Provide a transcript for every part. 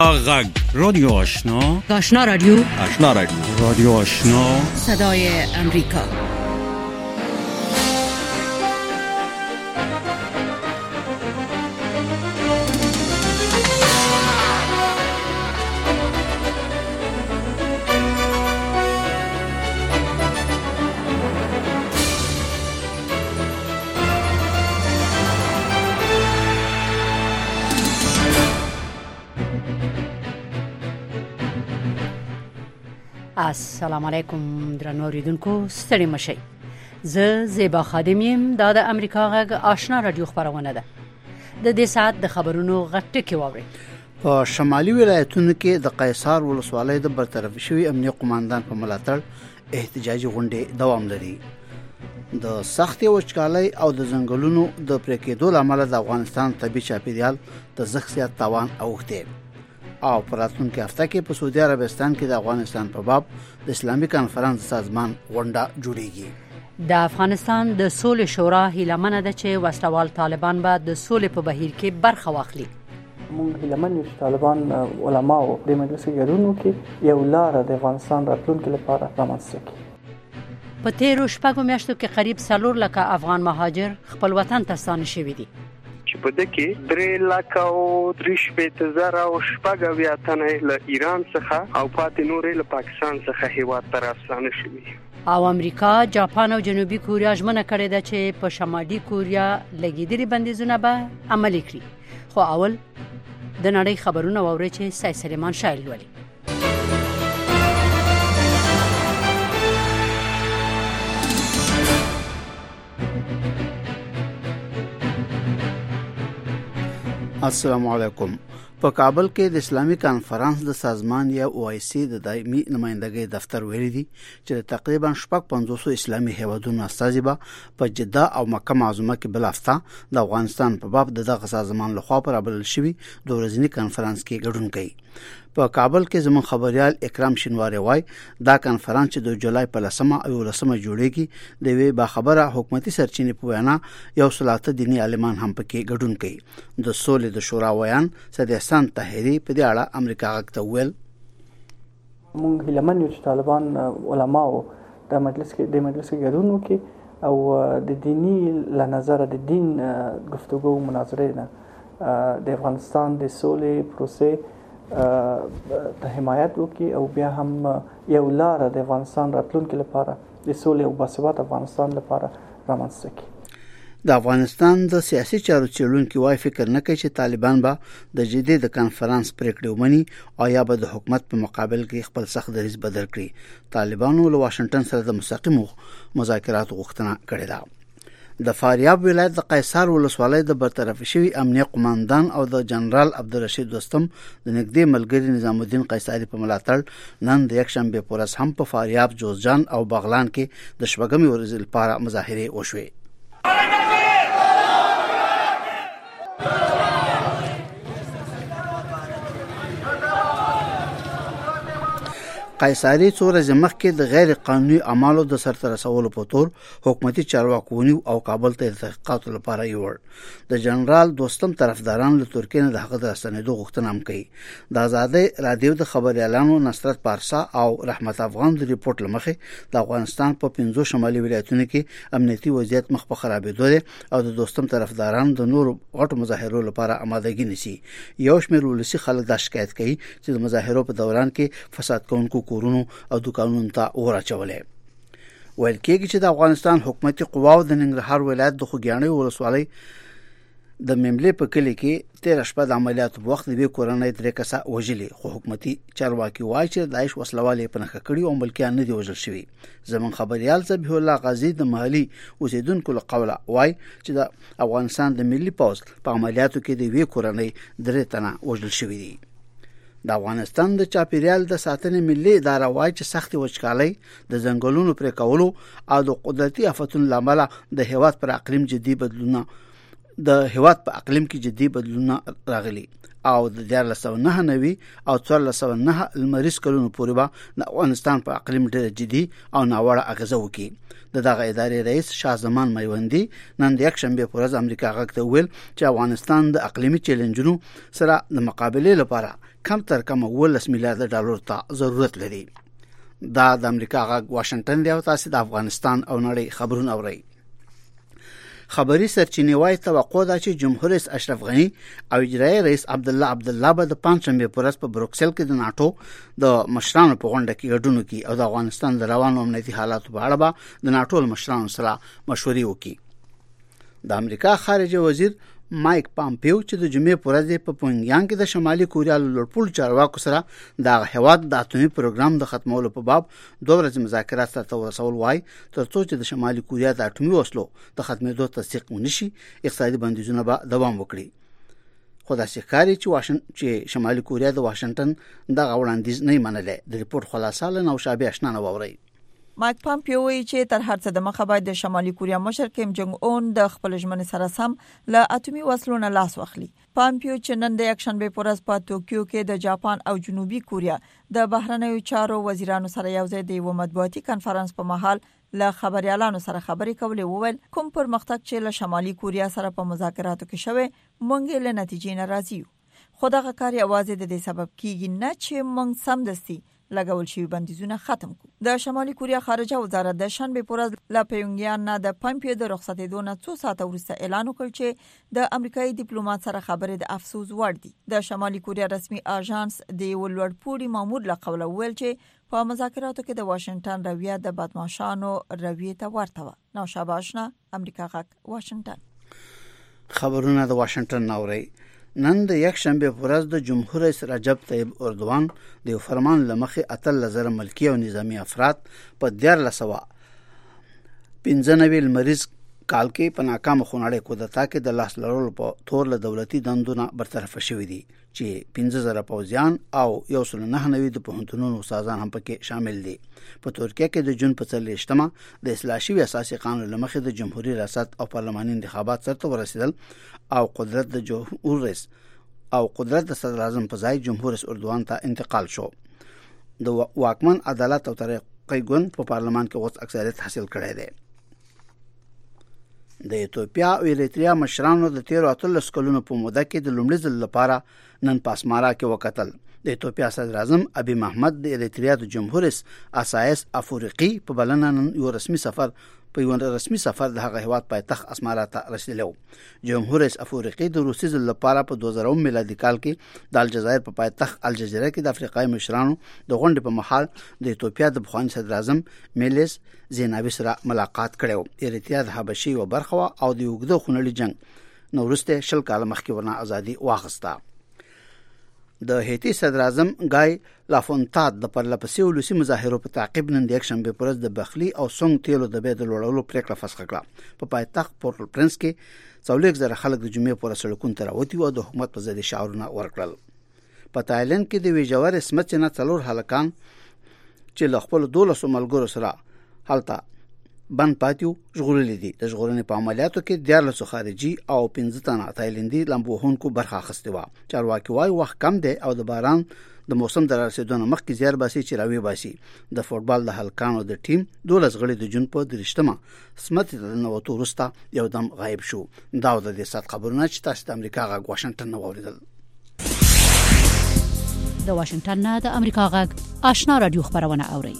غږ رادیو آشنا رادیو رادیو آشنا صدای امریکا. السلام علیکم درنو اوریدونکو، ستړي مشئ. زه زیبا خادم یم. دا د امریکا غږ آشنا رادیو خبرونه ده. د دې ساعت د خبرونو غټکي واوري. په شمالي ولایتونو کې د قیصار ولسوالۍ د برطرف شوی امنیه قوماندان په ملاتړ احتجاجي غونډې دوام لري. د سختي وچکالۍ او د ځنګلونو د پرې کېدو لامل د افغانستان طبي چاپیریال د زغسیات تاوان اوښتی او په راتلونکي هفته کې په سعودي عربستان کې د افغانستان په باب د اسلامي کانفرنس سازمان غونډه جوړیږي. د افغانستان د سولې شورا هیلمنه ده چې وسلوال طالبان به د سولې په بهیر کې برخه واخلي. موږ هیلمن یو چې طالبان علما او د مجلس ګډون وکړي، یو لار د افغانستان راتلونکي لپاره رامنځته کړي. په تیرو شپږو میاشتو کې قریب 4 لکه افغان مهاجر خپل وطن ته ستانه شوي دي. چې په دکې 3,3,000 او شپږ اویا تنه له ایران څخه او پاتې نورې له پاکستان څخه هیواد ته راستانه شوي. او امریکا، جاپان او جنوبي کوریا ژمنه کړې ده چې په شمالي کوریا لګیدلي بندیزونه به عملي کړي. خو اول د نړۍ خبرونه واورئ چې سید سلیمان شایل ولي. السلام علیکم. په کابل کې د اسلامي کانفرنس د سازمان یا OIC د دایمي نمائندګۍ دفتر ویلي دي چې تقریبا 500 اسلامي هیوادونو استازي به په جده او مکه معظمه کې بل هفته د افغانستان په باب دغه سازمان لخوا پر بلل شوی د ورځني کانفرنس کې ګډون کوي. په کابل کې زموږ خبريال اکرام شینواری وای دا کانفرنس چې د جولای په 10 او 11 جوړیږي د وی با خبره حکومتي سرچینې په وینا یو سلاته دینی عالمان هم پکې ګډون کوي. د سولې د شورا ویان سید احسان طاهری په دې اړه امریکا غږ ته ویل موږ هیلمن یو چې طالبان علما او د مجلس ګډون وکړي او د دینی له نظر د دین گفتگو مناظره نه د افغانستان د سولې پروسې ته حمایت وکړي او بیا هم یو لار د افغانستان راتلونکي لپاره د سولې او باثبات افغانستان لپاره رامنځته کړي. د افغانستان د سیاسي چارو څېړونکي وايي فکر نه کوي چې طالبان به د جدي د کانفرنس پریکړې ومني او یا به د حکومت په مقابل کې خپل سخت دریځ بدل کړي. طالبانو له واشنگټن سره د مستقیمو مذاکراتو غوښتنه کړې ده. د فاریاب ولایت د قیصار ولسوالۍ د برطرف شوی امنیه قوماندان او د جنرال عبدالرشید دوستم د نږدې ملګری نظام الدین قیصاری په ملاتړ نن د یکشنبه په ورځ هم په فاریاب، جوزجان او بغلان کې د شپږمې ورځې لپاره مظاهرې وشوې. قیصاری څو ورځې مخکې د غیر قانوني اعمالو د سرته رسولو په تور حکومتي چارواکو او کابل ته تحقیقاتو لپاره یوړ. د جنرال دوستم طرفداران له ترکیه نه د هغه د راستنېدو غوښتنه هم کوي. د آزادۍ رادیو د خبريالانو نصرت پارسا او رحمت افغان د ریپورت لمخې د افغانستان په 5 شمالي ولایتونو کې امنیتي وضعیت مخ په خرابېدو دی او د دوستم طرفداران د نورو غټو مظاهرو لپاره آمادګي نیسي. یو شمېر ولسي خلک دا شکایت کوي چې د مظاهرو په دوران کې فساد کوونکو کورونو او دکانونو ته ورچولې. ویل کېږي چې د افغانستان حکومتي قواو د ننګرهار ولایت د خوګیاڼي ولسوالۍ د مملې په کلی کې 13 شپه د عملیاتو په وخت د کورنۍ 3 کسه وژلي، خو حکومتي چارواکي وایي چې داعش وسلوالې په نخښه کړي او ملکیان نه دی وژل شوي. زمون خبريال ذبیح الله غازی د محلي اوسیدونکو له قوله وایي چې د افغانستان د ملي پوځ په عملیاتو کې د کورنۍ 3 تنه وژل شوي دي. د افغانستان د چاپیریال د ساتنې ملي اداره وایي چې سختي وچکالۍ د ځنګلونو پرې کولو او د قدرتي آفتونو لامل د هیواد پر اقلیم کې جدي بدلونه راغلي او د 1999 او 1409 لمریز کلونو پورې به د افغانستان په اقلیم ډېر جدي او ناوړه اغیزه وکړي. دغه ادارې رئیس شاه زمان میوندی نن د یکشنبه په ورځ امریکا غږ ته ویل چې افغانستان د اقلیمي چیلنجونو سره د مقابله لپاره کم تر کم 10 میلیارډ ډالر ته ضرورت لري. دا د امریکا غږ واشنگټن دی او تاسو د افغانستان او نړۍ خبرونه اورئ. خبري سرچینې وايي توقع ده چې جمهور رئیس اشرف غنی او اجرایي رئیس عبدالله به د پنځشنبه پر ورځ په بروکسل کې د ناتو د مشرانو په غونډه کې ګډون وکړي او د افغانستان د روانو امنیتي حالاتو په اړه به د ناتو مشرانو سره مشورې وکړي. د امریکا خارجه وزیر مایک پامپیو چې د جمعې پر ورځ په پونګیان کې د شمالي کوریا لوړپوړ چارواکو سره د هیواد د اتومي پروګرام د ختمولو په باب 2 ورځې مذاکرات سره ورسول وای ترڅو چې د شمالي کوریا د اتومي وسلو د ختمېدو تصدیق ونشي اقتصادي بندیزونه به دوام وکړي. خو دا ښکاري چې شمالي کوریا د واشنگټن د وړاندیز نه منلې. د ریپورت خلاصه له نوشابه آشنا نه ووري. مایک پامپیو وایي چې تر هر څه د مخه باید د شمالي کوریا مشر کیم جونګ اون د خپل ژمنې سره سم له اتومي وسلو نه لاس واخلي. پامپیو چې نن د یکشنبه پر ورځ په توکیو کې د جاپان او جنوبي کوریا د بهرنیو چارو وزیرانو سره یو ځای د یو مطبوعاتي کانفرنس په مهال له خبريالانو سره خبرې کولې وویل کوم پرمختګ چې له شمالي کوریا سره په مذاکراتو کې شوه مونږ له نتیجې نه راضي یو. خو دغه کار یوازې د دې سبب کیږي نه چې مونږ سمدستي لګول شوی بندیزونه ختم کو. د شمالي کوریا خارجه وزارت د شنبه پر ورځ له پیونګیان نه د پامپیو د رخصتېدو نه 2 ساعته وروسته اعلان وکړ چې د امریکایي ډیپلوماټ سره خبرې د افسوس وړ دي. د شمالي کوریا رسمي اژانس د ولورپوري مامور له قوله ویل چې په مذاکراتو کې د واشنگټن رویه د بدمعشانو رویه ته ورته و. نوشابه آشنا امریکا غږ واشنگټن. خبرونه د واشنگټن ناوړي. نن د یک شنبه پر ورځ د جمهور رئیس رجب طیب اردوغان د فرمان لمخې 8000 ملکی او نظامی افراد په 1495 مریض کال کې په ناکام خونړې کودتا کې د لاس لرلو په تور له دولتي دندونه برطرف شوې دي چې 15000 پوځیان او 199 د پوهنتونونو استادان هم پکې شامل دي. په ترکیه کې د جون په 14مه د اصلاح شوی اساسي قانون لمخې د جمهوریت ریاست او پارلماني انتخابات سره ورسېدل او قدرت د جمهور رئیس او قدرت د صدر اعظم په ځای جمهور رئیس اردوغان ته انتقال شو. د واکمن عدالت او ترقی ګوند په پارلمان کې اوس اکثریت حاصل کړی دی. د ایتوپیا او اریتریا مشرانو د 13 کلونو په موده کې د لومړي ځل لپاره نن پاسمارا کې وکتل. د ایتوپیا صدر اعظم ابي محمد د اریتریا د جمهور رئیس اسایس افریقي په بلنه نن یو رسمي سفر د هغه هیواد پایتخت اسمارا ته رسیدلی. جمهور رئیس افریقي د روسي ځل لپاره په 2000 میلادي کال کې د الجزایر په پایتخت الجزیره کې د افریقایي مشرانو د غونډې په محل د ایتوپیا د بخوانی صدر اعظم میلیس زیناوي سره ملاقات کړو. اریتریا د حبشي و برخه او د یوګدو خونړي جنگ نورسته 10 کال مخکې ورنه ازادي واخسته. د هیتی صدر اعظم گای لافونتاد د پرلپسې ولسی مظاهرو په تعقیب نن د یک شنبه پر ورځ د بخلی او سونګ تیلو د بيد لوړولو پریکړه فسخ کړه. په پایتخت پورټل پرنس کې 40,000 خلک د جمعې پر سړکونو ته راوتی او د حکومت په ضد شعارونه ورکړل. په تایلند کې د ویجوار اسمت نه 4 هلکان چې له خپل 12 ملګرو سره حالته بن پاتیو ژغورل دي. د ژغورنې په عملیاتو کې 14 خارجي او 15 تنه تایلندي لامبوهونکو برخه اخیستې و. چارواکي وايي وخت کم دی او د باران د موسم د رسیدو مخکې زیار باسي چې راوي باسي. د فوټبال د هلکانو د ټیم 12 غړي د جون په 3مه سمت د نوټو وروسته یو دم غایب شو. دا د دې سات خبرونه چې تاسو د امریکا غږ واشنگټن نو اوریدل. د واشنگټن نه د امریکا غږ آشنا رادیو خبرونه اوري.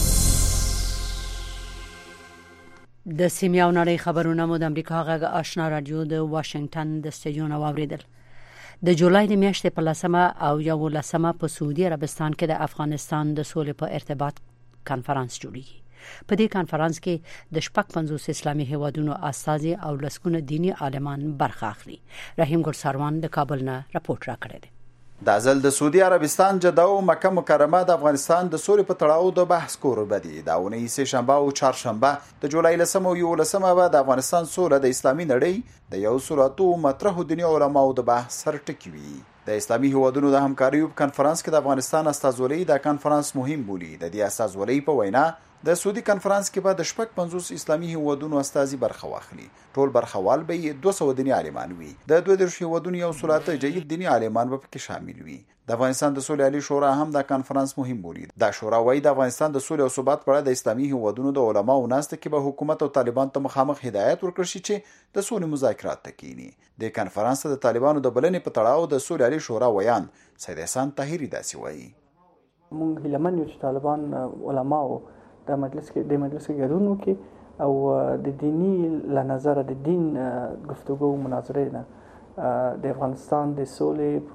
د سیمه او نړۍ خبرونه مو د امریکا غږ آشنا رادیو د واشنگټن د سټډیو نو اوریدل. د جولای د میاشتې په 10 او 11 په سعودي عربستان کې د افغانستان د سولې په ارتباط کانفرنس جوړیږي. په دې کانفرنس کې د 50 اسلامي هیوادونو استازي او لسګونه دینی عالمان برخه اخلي. رحیم ګورساروان د کابل نه راپورټ راکړی دی. د ځل د سعودي عربستان جده او مکه مکرمه د افغانستان د سولې په تړاو د بحث کوربه دي. دا ونې سه شنبه او چهارشنبه د جولای 10 او 11 به د افغانستان سوله د اسلامي نړۍ د یو سوراتو مطرح دیني علماء د بحث سر ټکوي. د اسلامي هیوادونو د همکاریو په کانفرنس کې د افغانستان استازولۍ د کانفرنس مهم بولي. د دې استازولۍ په وینا د سعودي کانفرنس کې به د 50 اسلامي هیوادونو استازي برخه واخلي. ټول برخوال به 200 دینی عالمان وي. د 22 هیوادونو یو سلاته جید دینی عالمان به پکې شامل وي. د افغانستان د سولې عالی شورا هم دا کانفرنس مهم بولي. دا شورا وايي د افغانستان د سولې او ثبات په اړه د اسلامي هیوادونو د علماو ناسته کې به حکومت او طالبان ته مخامخ هدایت ورکړي شي چې د سولې مذاکرات تکینی. د کانفرنس د طالبانو د بلنې په تړاو د سولې عالی شورا ویان سید احسان طاهری داسې وایي. مونږ هیلمن یو چې طالبان علماو د مجلس کې ګډون وکړي او د دینی له نظر د دین گفتگو و مناظره نه د افغانستان د سولې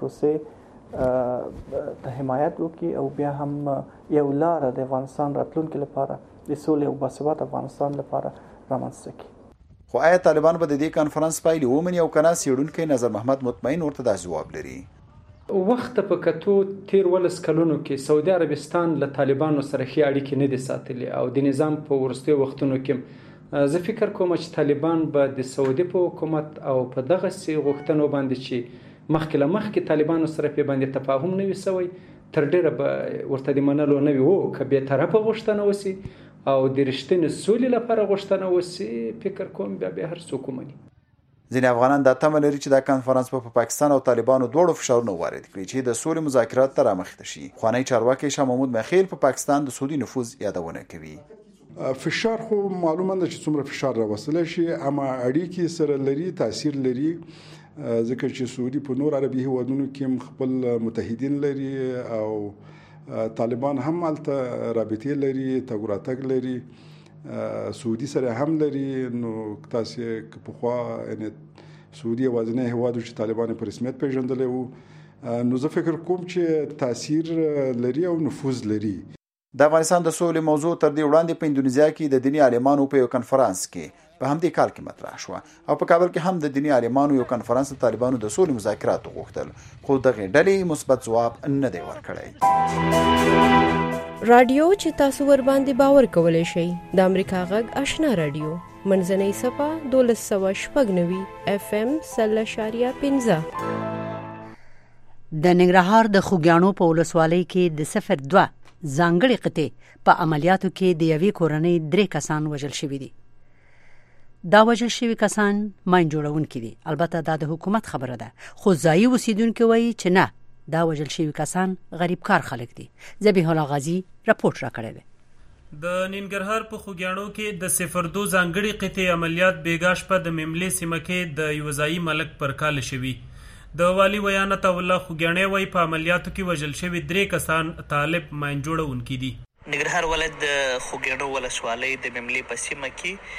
پروسې ته حمایت وکړي او بیا هم یو لار د افغانستان راتلونکي لپاره د سولې او باثبات افغانستان لپاره رامنځته کړي. خو آیا طالبان به د دې کانفرنس پایلې ومني او کنه سیړونکي نظر محمد مطمئن ورته دا ځواب لري. وخت په کتو تیر ولس کلونو کې سعودي عربستان له طالبانو سره ښې اړیکې نه دي ساتلي او د نظام په وروستیو وختونو کې زه فکر کوم چې طالبان به د سعودي په حکومت او په دغه سي غوښتنو باندې چې مخکې طالبانو سره په باندې تفاهم نه وي سوی تر ډیره به ورته د منلو نه وي وو که به طرفه غوښتنه وسی او د رښتینې سولې لپاره غوښتنه وسی فکر کوم بیا هر څوک ومني. ځینې افغانان دا تمه لري چې دا کانفرنس په پاکستان او طالبانو دواړو فشارونه وارد کړي چې د سولې مذاکرات ته رامخته شي. خوانی چارواکي شاه محمود مخیل په پاکستان د سعودي نفوذ یادونه کوي. فشار خو معلومه ده چې څومره فشار راوستل شي اما اړیکې سره لري تاثیر لري ځکه چې سعودي په نور عربي هیوادونو کې خپل متحدین لري او طالبان هم الته رابطې لري تګ لري سعودي سره هم لري. نو تاسو په خوا ان سعودي وازنه هیوادو چې طالبان په رسمیت پیژندل وو نو زه فکر کوم چې تاثیر لري او نفوذ لري. د افغانستان د سولې موضوع تر دې وړاندې په اندونیزیا کې د دینی عالمانو په یو کانفرنس کې په همدې کال کې مطرح شو او په کابل کې هم د دینی عالمانو یو کانفرنس طالبانو د سولې مذاکرات غوښتل خو دغه ډلې مثبت ځواب نه دی ورکړی. رادیو چې تاسو ور باندې باور کولای شئ د امریکا غږ آشنا رادیو منځنۍ صفه 1290 FM 0.15 د ننګرهار د خوګیانو په ولسوالۍ کې د 02 ځانګړي قطې په عملیاتو کې د یوې کورنۍ 3 کسان وژل شوي دي. دا وژل شوي کسان ماین جوړونکي دي. البته دا د حکومت خبره ده خو ځایي اوسیدونکي وایي چې نه دا وژل شوي کسان غریب کار خلک دي. ذبیح الله غازی راپورټ راکړی دی. د ننګرهار په خوګیانو کې د 02 ځانګړي قطې عملیات بیګاش په د مملې سیمه کې د یو ځایي ملک پر کال شوي. د والی ویانت الله خوګیانې وایي په عملیاتو کې وژل شوي 3 کسان طالب ماین جوړونکي دي. ننګرهار ولایت د خوګیانو ولسوالۍ د مملې په سیمه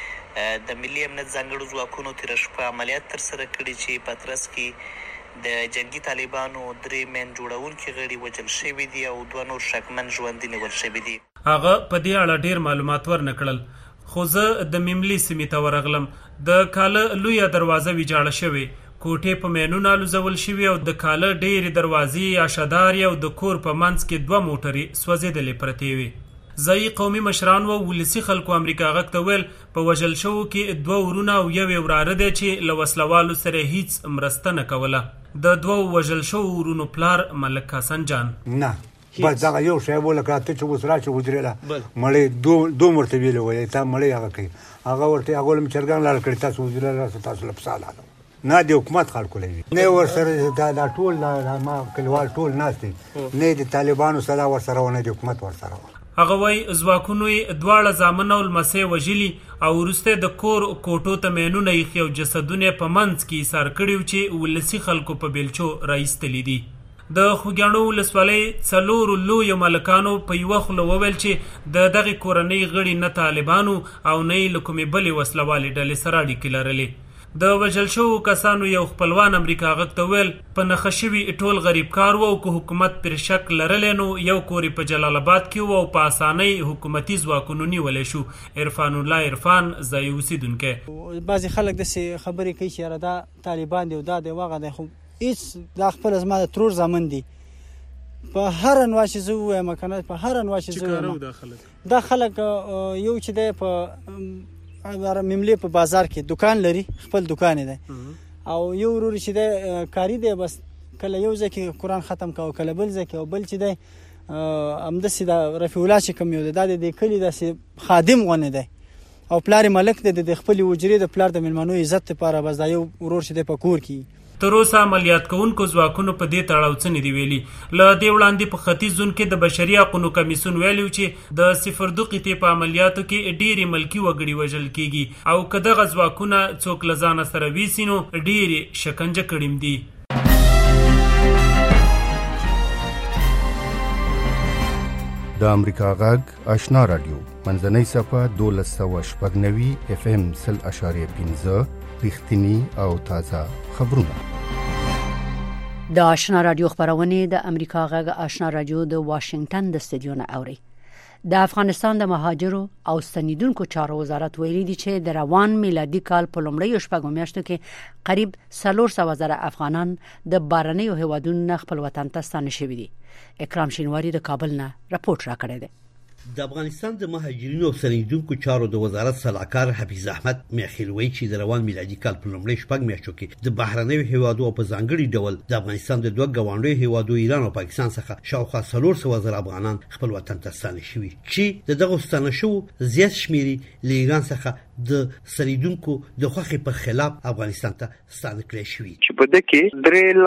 کې د ملي امنیت ځانګړو ځواکونو تیر شپه عملیات ترسره کړي چې په ترڅ کې د جنگي طالبانو 3 مین جوړونکي غړي وژل شوي دي او 2 نور شکمن ژوندي نیول شوي دي. هغه په دې اړه ډیر معلومات ورنکړل خو زه د مملې سیمې ته ورغلم. د کاله لویه دروازه ویجاړه شوې کوټې په مینونو الوزول شوي او د کاله ډېرې دروازې اشداري او د کور په منځ کې 2 موټرې سوځېدلې پرتې وي. ځایي قومي مشران و ولسي خلکو امریکا غږ ته ویل په وژل شوو کې 2 ورونه او یو وراره دی چې له وسلوالو سره هیڅ مرسته نه کوله. د 2 وژل شوو ورونو پلار ملک حسن جان نه بس دا یو شی بوله کاته چې وسرا چې وجريله مړې 2 مرتبه ویلې تا مړې هغه کوي هغه ورته هغه لم چرګان لار کړی تاسو وجريله تاسو لپساله نه دی حکومت خلکو لوي نه ورسره دا ټول ما کلیوال ټول ناشتي نه دی طالبانو سره ورسره ونه دی حکومت ورسره. هغه وای ځواکونو دواړه ځامن او لمسې وژلي او وروسته د کور کوټو ته مینونه یې او جسدونه په منځ کې ایثار کړي چې ولسي خلکو په بیلچو راایستلي دي. د خوګیانو ولسوالۍ 4 لویو ملکانو په یوه خوله وویل چې د دغه کورنۍ غړي نه طالبانو او نه له کومې بلې وسلوالې ډلې سره اړیکې لرلې. د وژل شوو کسانو یو خپلوان امریکا غږ ته ویل په نښه شوي ټول غریب کار و او که حکومت پر شک لرلی نو یو کور په جلال آباد کې و او په اسانۍ حکومتي ځواکونو نیولی شو. عرفان الله عرفان ځایي اوسیدونکی بعضې خلک داسې خبرې کوي چې یاره دا طالبان دی او دا دی واغه دی خو هېڅ دا خپله زما د ترور زامن دي په هر انواع چې زه ووایم که په هر انواع چې زه ووایم دا خلک یو چې دی په مملې په بازار کې دکان لري خپل دکان دی او یو ورور چې دی کاری دی بس کله یو ځای کې قرآن ختم کوه کله بل ځای کې او بل چې دی همداسې د رفیع الله چې کوم یو دی دا د کلي داسې خادم غوندې دی او پلار ملک دی د خپلې حجرې د پلار د مېلمنو عزت لپاره بس دا یو ورور چې دی په کور کې تر اوسه عملیات کوونکو ځواکونو په دې تړاو څه نه دي ویلي. له دې وړاندې په ختیځ زون کې د بشري حقوقو کمیسیون ویلي چې د 02 قطې په عملیاتو کې ډېری ملکی وګړي وژل کیږي او که دغه ځواکونه څوک له ځانه سره ویسي نو ډېرې شکنجه کړي دي. د امریکا غږ آشنا رادیو منځنۍ صفه 1290 FM 0.15 رښتینی او تازه خبرونه. د آشنا رادیو خبرونه د امریکا غږ آشنا رادیو د واشنگټن د استودیو نه اوري. د افغانستان د مهاجرو او ستنیدونکو چارو وزارت ویلي دی چې د روان میلادي کال په لومړیو شپږو میاشتو کې قریب 400,000 افغانان د بهرنیو هیوادونو خپل وطن ته ستانه شوي دي. اکرام شینواری د کابل نه راپورټ راکړی دی. د افغانستان د مهاجرینو او ستنیدونکو چارو د وزارت صلاحکار حفیظ احمد میخیلوی چې د روان میلادي کال په لومړي شپږ میاشتو کې د بهرنیو هیوادو په ځانګړي ډول د افغانستان د دوه ګاونډیو هیوادو ایران او پاکستان څخه شاوخوا 400,000 افغانان خپل وطن ته ستانه شوي چې دغه ستانه شو زیات شمیري له ایران څخه د ستنیدونکو د خوخي په خلاف افغانستان ته ستانه کړی شوي چې په دغه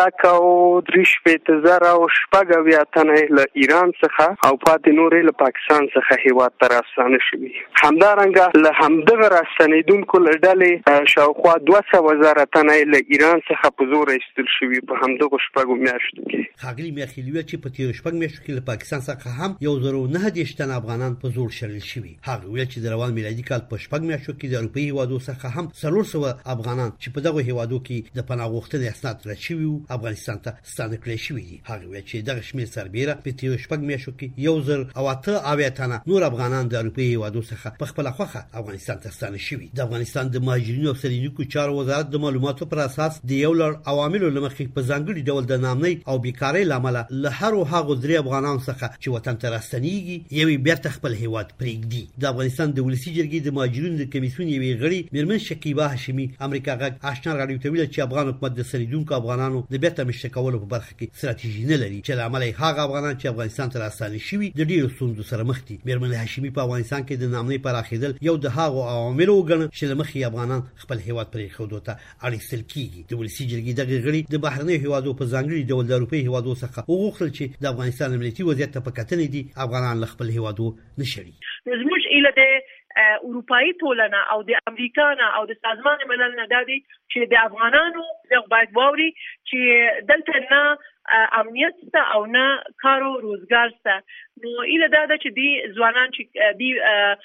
3,3,000 او شپږ تنه له ایران څخه او پاتې نورې له پاکستان څخه هیواد ته راستانه شوي. همدارنګه له همدغه راستنیدونکو له ډلې شاوخوا 200,000 تنه له ایران څخه په زور ایستل شوي په همدغه شپږو میاشتو کې. ښاغلي میخیلوی چې په تیر شپږ میاشتو کې له پاکستان څخه هم 1,009 تنه افغانان په زور شړل شوي. هغه ویل چې د روان میلادي کال په شپږ میاشتو کې د اروپایي هیوادو څخه هم 400 افغانان چې په دغه هیوادو کې د پناه غوښتنې اسناد راچوي افغانستان ته ستانه کړی شوي دي. هغه ویل چې دغه شمېر سربېره په تیر شپږ میاشتو کې 1,008 تنه نور افغانان د اروپایي هیوادو څخه په خپل خوخه افغانستان ته ستانه شوي. د افغانستان د مهاجرینو او ستنیدونکو چارو وزارت د معلوماتو پر اساس د یو لړ عواملو لمخې په ځانګړي ډول د نامنۍ او بیکارۍ لامل له هر هغه درې افغانانو څخه چې وطن ته راستنیږي یوې بیرته خپل هیواد پرېږدي. د افغانستان د ولسی جرګې د مهاجرینو د کمیسیون یوې غړي میرمن شکیبه هاشمي امریکا غږ آشنا رادیو ته ویل چې افغان حکومت د ستنیدونکو افغانانو د بیرته مشته کولو په برخه کې ستراتیژي نه لري چې لامل یې هغه افغانان چې افغانستان ته راستانه شوي د ډیرو ستونزو سره مخ دي. میرمن هاشمي په افغانستان کې د نامنۍ پراخېدل یو د هغو عواملو وګڼل چې له مخې افغانان خپل هیواد پرېښودو ته اړ کېږي. د ولسی جرګې دغه غړي د بهرنیو هیوادو په ځانګړي ډول د اروپایي هیوادو څخه وغوښتل چې د افغانستان امنیتي وضعیت ته په کتنې دي افغانان له خپل هیوادو نه شړي. زموږ ایله د اروپایي ټولنه او د امریکا نه او د سازمان ملل نه دادي چې د افغانانو د باید ووري چې دلته نه امنیت ته او نه کار او روزګار ته نو ایله دا چې دی ځوانان چې دی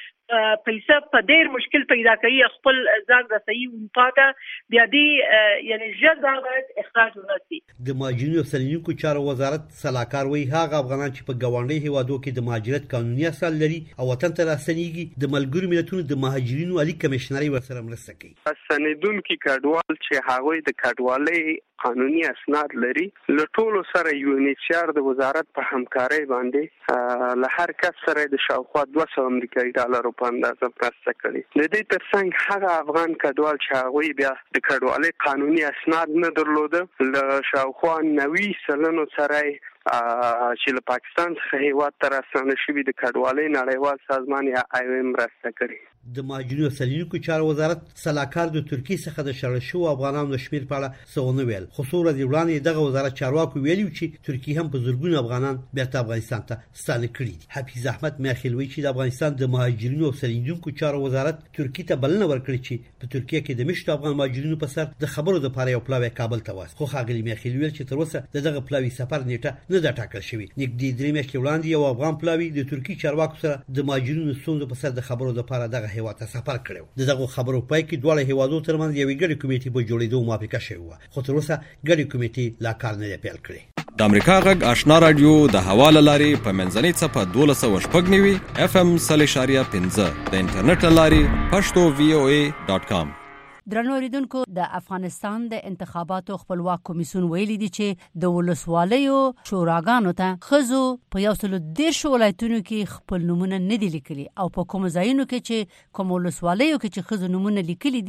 پیسې په ډېر مشکل پیدا کوي خپل ځان رسوي پاته بیا دی یعنی ژر دا باید اخراج ونشي. د مهاجرینو او ستنیدونکو چارو وزارت صلاحکار وایي هغه افغانان چې په ګاونډي هیوادو کې د مهاجرت قانوني اصل لري او وطن ته راستنیږي د ملګرو ملتونو د مهاجرینو عالی کمشنري ورسره مرسته کوي. ستنیدونکو کډوال چې هغوی د کډوالۍ قانوني اسناد لري له ټولو سره یونیچر د وزارت په همکارۍ باندې له هر کس سره د شاوخوا 200 امریکایي ډالرو په اندازه مرسته کړي. د دې ترڅنګ هغه افغان کډوال چې هغوی بیا د کډوالۍ قانوني اسناد نه درلوده له شاوخوا 90% سره چې له پاکستان څخه هیواد ته راستانه شوي د کډوالۍ نړیوال سازمان یا IOM مرسته کړي. د مهاجرینو او ستنیدونکو چارو وزارت صلاحکار د ترکیې څخه د شړل شوو افغانانو شمېر په اړه څه ونه ویل. خو څو ورځې وړاندې دغه وزارت چارواکو ویلي چې ترکیه هم په زرګونو افغانان بیرته افغانستان ته ستانه کړي دي. حفیظ احمد میخیلوی چې د افغانستان د مهاجرینو او ستنیدونکو چارو وزارت ترکیې ته بلنه ورکړې چې په ترکیه کې د مشتو افغان مهاجرینو په سر د خبرو لپاره یو پلاوی کابل ته واست. خو ښاغلي میخیلوی چې تر اوسه دغه پلاوی سفر نیټه نه ده ټاکل شوې. نږدې 3 میاشتې وړاندې یو افغان پلاوی د ترکیې چارواکو سره د مهاجرینو ستونزو په سر د خبرو لپاره دغه هیواد ته سفر کړی. دغه خبرو پای کې دواړه هیوادو ترمنځ یوې ګډې کمیټې په جوړېدو موافقه شوې وه خو تر اوسه ګډې کمیټې لا کار نه دی پیل کړی. د امریکا غږ آشنا رادیو د حواله لارې په منځنۍ څپه 1290 FM 0.15 د انټرنیټ لارې پښتو voa.com. درنو اوریدونکو د افغانستان د انتخاباتو خپلواک کمیسیون ویلي دی چې د ولسوالیو شوراګانو ته خزو په 110 ولایتونو کې خپل نمونه نه دي لیکلي او په کوم ځایونو کې چې کوم ولسوالیو کې چې خزو نمونه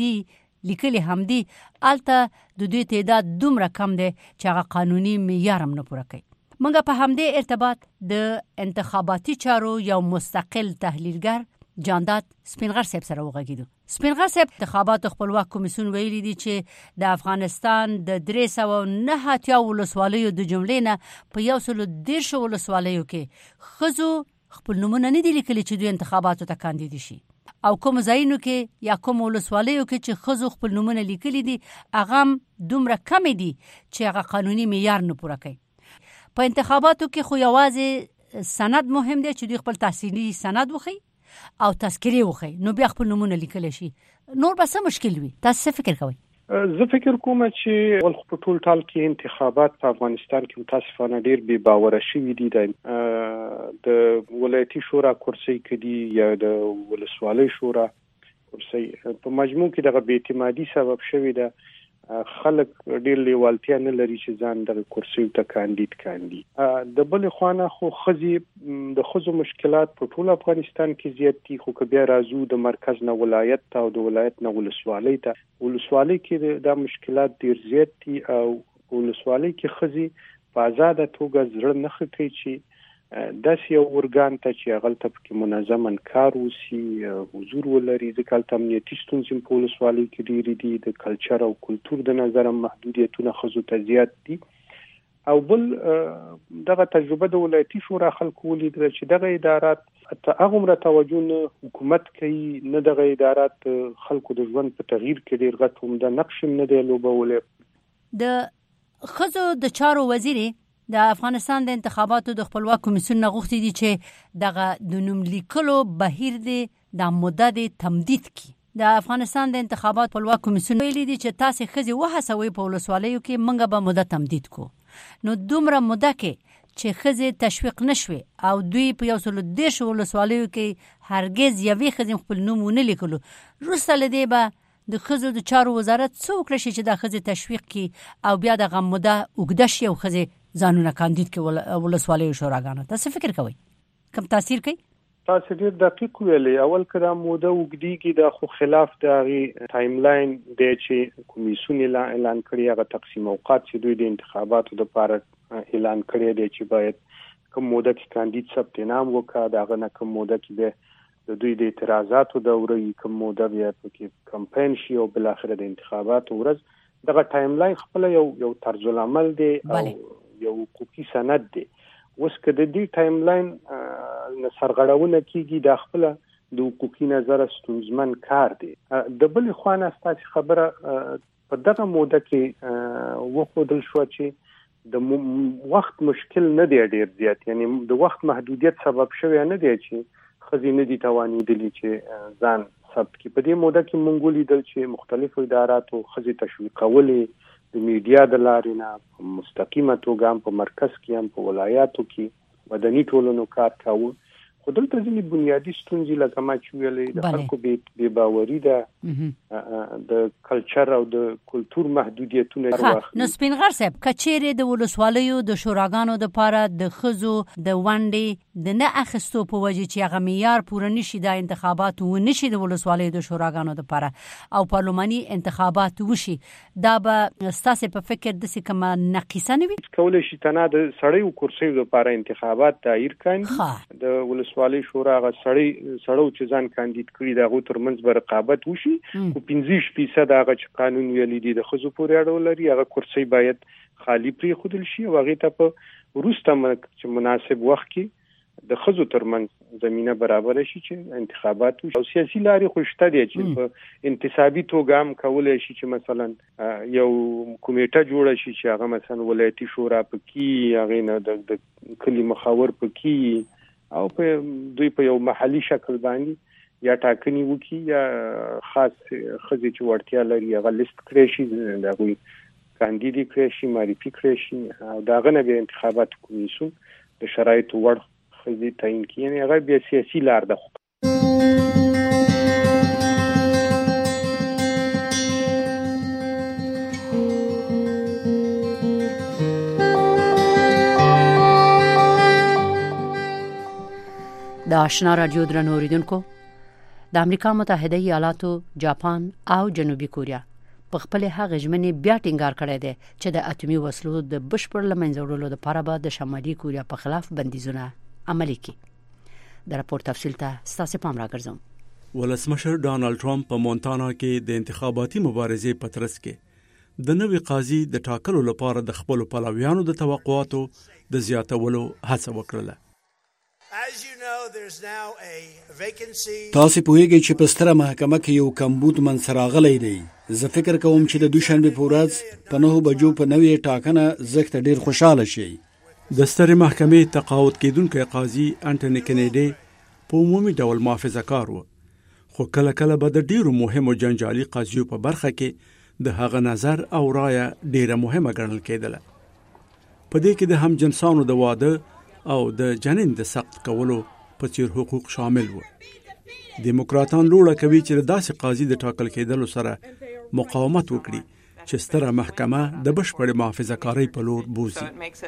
لیکلي هم دي الته د دوی تعداد دومره کم دی چې هغه قانوني معیار هم نه پوره کوي. موږ په همدې ارتباط د انتخاباتي چارو یو مستقل تحلیلګر جانداد سپینغر صاحب سره وغږیدو. سپینغر صاحب انتخابات خپلواک کمیسیون ویلي دي چې د افغانستان د 309 ولسوالیو د جملې نه په 110 ولسوالیو کې خزو خپل نمونه نه دي لیکلي چې دوی انتخاباتو ته کاندید شي، او کوم ځایونو کې یا کوم ولسوالیو کې چې خزو خپل نمونه لیکلي دي هغه دومره کم دي چې هغه قانوني معیار نه پوره کوي. په انتخاباتو کې خو یوازې سند مهم دی چې دوی خپل تحصیلي سند وخی او تذکری وخی، نو بیا خپل نمونه لیکل شي، نور به څه مشکل وي؟ تاسو څه فکر کوئ؟ زه فکر کوم چې ول په ټول ټال کې انتخابات په افغانستان کې متاسفانه ډیر بې باوره شوي دي. د ولایتي شورا کرسي کې یا د ولسوالۍ شورا کرسي په مجموع کې دغه بې اعتمادي سبب شوی ده. خلک ډیر لیوالتیا نه لري چې ځان د کرسي ته کاندید کاندي. د بل خوانه خو د خزو مشکلات په ټول افغانستان کې زیات دي، خو که بیا راځو د مرکز نه ولایت ته او د ولایت نه ولسوالۍ ته، ولسوالۍ کې دا مشکلات ډیر زیات دي او ولسوالۍ کې خزي په آزاده توګه زړه نه خکې چې داسې یو ورګان ته چې هغلته پکې منظما کار وسي، حضور ولري. ځکه هلته امنیتي ستونزې په ولسوالۍ کې ډېرې دي، د کلچر او کلتور د نظره محدودیتونه ښځو ته زیات دي. او بل دغه تجربه د ولایتي شورا خلکو ولیدله چې دغه ادارات هغومره توجه نه حکومت کوي، نه دغه ادارات خلکو د ژوند په تغییر کې ډېر غټ عمده نقش هم نه دی لوبولی. د ښځو د چارو وزیر د افغانستان د انتخاباتو د خپلواک کمیسیون نه غوښتي دي چې دغه د نوم لیکلو بهیر دی د موده د تمدید کی. د افغانستان د انتخابات خپلواک کمیسیون ویلي دي چې تاسو خزي وهڅوي په ولسوالیو کې منګه به موده تمدید کو. نو دومره موده کې چې خزي تشویق نشوي او دوی په 110 ولسوالیو کې هرگز یوې خزي خپل نوم نه لیکلو، روسته لدی به د خزو د چارو وزارت څو کړی چې د خزي تشویق کی او بیا د غموده وګدش یو خزي ځانونه کاندید کې ولسوالیو شوراګانو. تاسو فکر کوئ کوم تاثیر کوي؟ تاسو ډیر دقیق ویلي. اول کله موده وګدیږي د خو خلاف د هغه ټایم لاین د چې کمیسیون اعلان کړی، هغه تقسیم اوقات چې دوی د انتخاباتو لپاره اعلان کړی دی چې باید کوم موده کې کاندید ثبت نام وکړي، دغه نه کوم موده کې د دوی د اعتراضاتو دورې، کوم موده بیا کې کمپاین شي او بل اخر د انتخاباتو ورځ. دغه ټایم لاین خپل یو طرز العمل دی او یو حقوقي سند دی. اوس که د دې ټایم لاین سرغړونه کیږي د خپل د حقوقي نظر ستونزمن کار دی. د بل خوانه ستاسو خبره په دغه موده کې وښودل شو چې د وخت مشکل نه دی ډیر زیات، یعنی د وخت محدودیت سبب شوی نه دی چې خزینه دي توانیدلی چې ځان ثبت کی. په دې موده کې مونږ لیدل چې مختلفو اداراتو خزي تشویقولې د میډیا د لارې نه مستقیمه توګه هم په مرکز کې هم په ولایاتو کې مدني ټولنو کار کاوه. خو دلته ځینې بنیادي ستونزې لکه ما چې ویلې د خلکو بې باوري ده، د کلچر او د کلتور محدودیتونه نو سپینغر صاحب کچېرې د ولسوالیو د شوراګانو د پاره د خزو د ونډې د نه اخستو په وجه چې هغه معیار پوره نشي د انتخاباتو و نشي د ولسوالیو د شوراګانو د پاره او پارلماني انتخابات وشي، دا به ستاسو په فکر د څه کومه نقصان نه وي؟ کولای شي تنه د سړیو کرسیو لپاره انتخابات دایر کاندي، د ولسوالۍ شورا غ سړو چې ځان کاندید کړي دغه ترمنځ به رقابت وشي. او 15% هغه چې قانون ویلي دي د خزو پورې اړه لري، هغه کرسي باید خالی پرې خودل شي او هغه ته په وروسته مناسب وخت کې د خزو ترمنځ زمينه برابر شي چې انتخابات وشي. او سیاسي لارې خوشته دي چې په انتصابي توګه هم کولای شي چې مثلا یو کمیټه جوړه شي چې هغه مثلا ولایتي شورا پکې، هغه نه د کلی مخاور پکې او په دوی په یو محلي شکل باندې یا ټاکنی وکي یا خاص خزي چې ورتیا لري هغه لیست کړی شي، دا غوي کاندیدي کړی شي، معرفي کړی شي او دا غنه به انتخابات کمیسیون د شرایطو ور خزي تعیین کوي. یعنی هغه بیا سیاسي لار ده. د آشنا رادیو درنو اوریدونکو، د امریکا متحده ایالاتو، جاپان او جنوبي کوریا په خپل هغه ژمنې بیا ټینګار کړی دی چې د اټومي وسلو د بشپړ لمنځه وړلو لپاره به د شمالي کوریا په خلاف بندیزونه عملي کړي. د راپور تفصیل ته ستاسو پام راګرځوم. ولسمشر ډانلډ ټرمپ په مونټانا کې د انتخاباتي مبارزې په ترڅ کې د نوي قاضي د ټاکلو لپاره د خپل پلویانو د توقعاتو د زیاتولو هڅه وکړه. تاسو پوهیږئ چې په ستره محکمه کې یو کمبود منځ راغلی دی. زه فکر کوم چې د دوشنبه په ورځ په 9 بجو په نوې ټاکنه زخت ډیر خوشاله شي. د ستره محکمې تقاعد کېدونکي قاضي انټونی کینیډي په عمومي ډول محافظه کار و، خو کله کله به د ډیرو مهمو جنجالي قضیو په برخه کې د هغه نظر او رایه ډیره مهمه ګڼل کېدله. په دې کې د هم جنسانو د واده او د جنین د سقط کولو په څیر حقوق شامل وو. دیموکراتان لوړه کوي چې داسې قاضي د ټاکل کېدلو سره مقاومت وکړي چې ستره محکمه د بشپړ محافظه کاری په لور بوزي.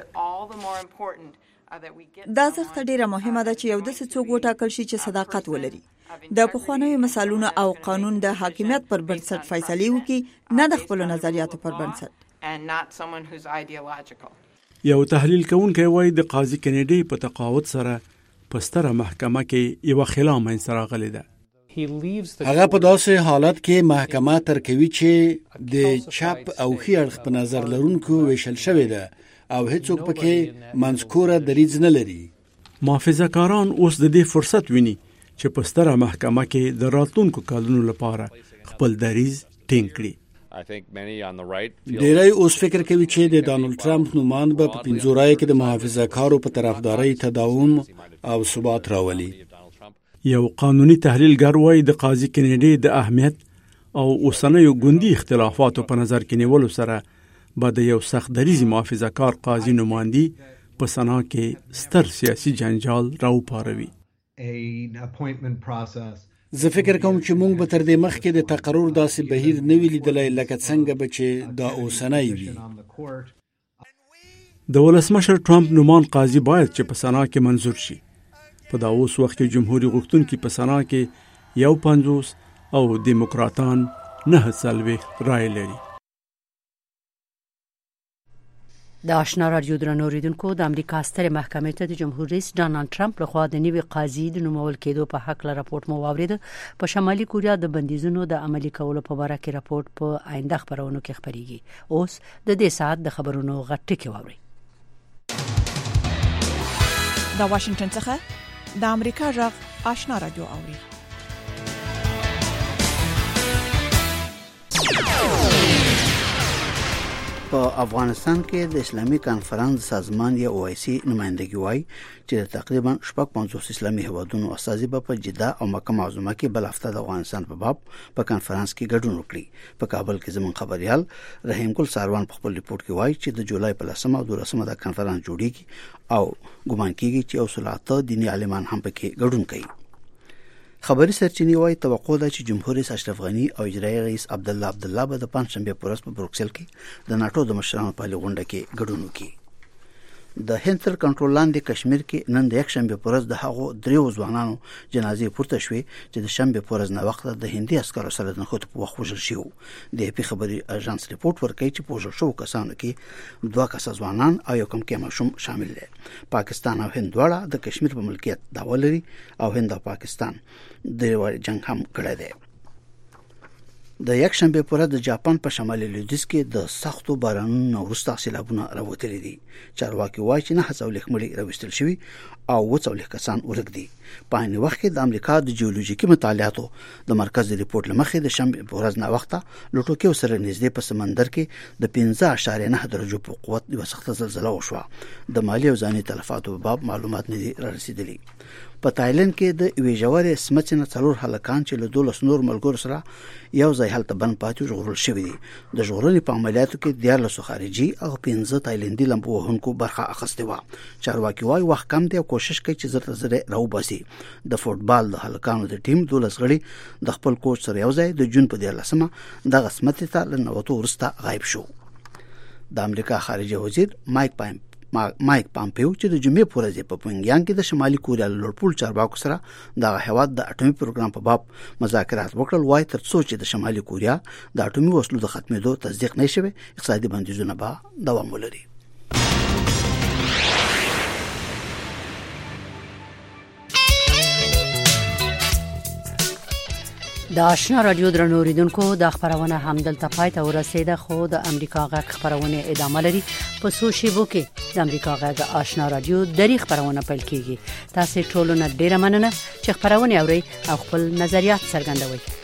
دا زخت ډیره مهمه ده چې یو داسې څوک وټاکل شي چې صداقت ولري، د پخوانیو مثالونو او قانون د حاکمیت پر بنسټ فیصله وکړي، نه د خپل نظریاتو پر بنسټ. یو تحلیل کوونکی وایي د قاضي کینیډي په تقاعد سره په ستره محکمه کې یو خلا منځ راغلی ده. هغه په داسې حالت کې محکمه ترکوي چې د چپ او ښي اړخ په نظر لرونکو ویشل شوی ده او هیڅوک پکې منځکوره دریځ نه لري. محافظه کاران اوس د دې فرصت ویني چې په ستره محکمه کې د راتلونکو کلونو لپاره خپل دریځ ټینګ کړي. ډیری اوس فکر کوي چې د ډانلډ ټرمپ نومان به په 15 رایو کې د محافظه کارو په طرفداري تداوم او ثبات راولي. یو قانوني تحلیلګر وایي د قاضي کینیډي د اهمیت او اوسنیو ګوندي اختلافاتو په نظر کې نیولو سره به د یو سخت دریځي محافظه کار قاضي نوماندي په سنا کې ستر سیاسي جنجال راوپاروي. زه فکر کوم چې موږ به تر دې مخکې د تقرر داسې بهیر نه وی لیدلی لکه څنګه به چې دا اوسنی وي. د ولسمشر ټرمپ نومان قاضي باید چې په سنا کې منظور شي. په دا اوس وخت کې جمهوریت غوښتونکي په سنا کې 51 او دیموکراتان 49 رای لري. د آشنا رادیو درنو اوریدونکو، د امریکا ستره محکمې ته د جمهور رئیس ډانلډ ټرمپ لخوا د نوي قاضي د نومول کېدو په حق له راپورټ مو واورید. په شمالي کوریا د بندیزونو د عملي کولو په اړه کې راپورټ په آینده خبرونو کې خبريږي. اوس د دې ساعت د خبرونو غټ واوري. د واشنگټن څخه د امریکا غږ آشنا رادیو اوري. په افغانستان کې د اسلامي کانفرنس سازمان یا OIC نمائندګي وایي چې تقریبا 50 اسلامي هیوادونو استازي په جده او مکه معظمه کې بل هفته د افغانستان په باب په کانفرنس کې ګډون وکړي. په کابل کې زمون خبريال رحیم ګل ساروان په خپل ریپورت کې وایي چې د جولای په 10 او 12 د کانفرنس جوړیږي او ګومان کیږي چې اوسلاته دیني عالمان هم پکې ګډون کوي. خبري سرچینې وايي توقع ده چې جمهور رئیس اشرف غنی او اجرایي رئیس عبدالله به د پنځشنبه په ورځ په بروکسل کې د ناتو د مشرانو په غونډه کې ګډون وکړي. د هند تر کنټرول لاندې کشمیر کې نن د یک شنبه په ورځ د هغو دریو ځوانانو جنازې پورته شوې چې د شنبه په ورځ نه وخت د هندي عسکرو سره د نخود په وخت وژل شو. د پی خبري اژانس ریپورت ورکوي چې په وژل شو کسانو کې 2 کسه ځوانان او یو کم کې ماشوم شامل دي. پاکستان او هند دواړه د کشمیر په ملکیت دعوا لري او هند او پاکستان د جنگ هم کړی دی. د یک شنبه پر ورځ د جاپان په شمالي لویدیځ کې د سختو بارانونو وروسته سیلابونه راوتلي دي. چارواکي وایي چې 9 مړي راوستل شوي او 40 کسان ورک دي. په عین وخت کې د امریکا د جیولوژیکي مطالعاتو د مرکز ریپورت لمخې د شنبه په ورځ نه وخته لوټوکیو سره نږدې په سمندر کې د 15.9 درجو په قوت یو سخت زلزلہ وشوه. د مالی او ځاني تلفاتو په باب معلومات نه دي رسیدلي. په تایلند کې د ویژورې سمڅنه څلور هلکان چې له 12 نور ملګرو سره یو ځای هلته بند پاتې ژغورل شوي دي. د ژغورنې په عملیاتو کې 14 خارجي او 15 تایلندي لمبو وهونکو برخه اخیستې وه. چارواکي وايي وخت کم دی او کوشش کوي چې زر زر راوباسي. د فوټبال د هلکانو د ټیم 12 غړي د خپل کوچ سره یو ځای د جون په 14مه د غسمت ته لنوتو ورسته غایب شو. د امریکا خارجه وزیر مایک پامپیو چې د جمعې په ورځ په پونګیان کې د شمالي کوریا لوړپوړ چارواکو سره د هیواد د اټومي پروګرام په باب مذاکرات وکړل. وایي تر څو چې د شمالي کوریا د اټومي وسلو د ختمېدو تصدیق نشي اقتصادي بندیزونه به دوام ولري. د آشنا رادیو درنوریدونکو د خبرونه همدلته پای ته ورسیده خو د امریکا غږ خبرونه ادامه لري په سوشيبو کې د امریکا غږ آشنا رادیو دری خبرونه پیل کیږي تاسو ټولو نه ډیره مننه چې خبرونه اوري او خپل نظریات څرګندوي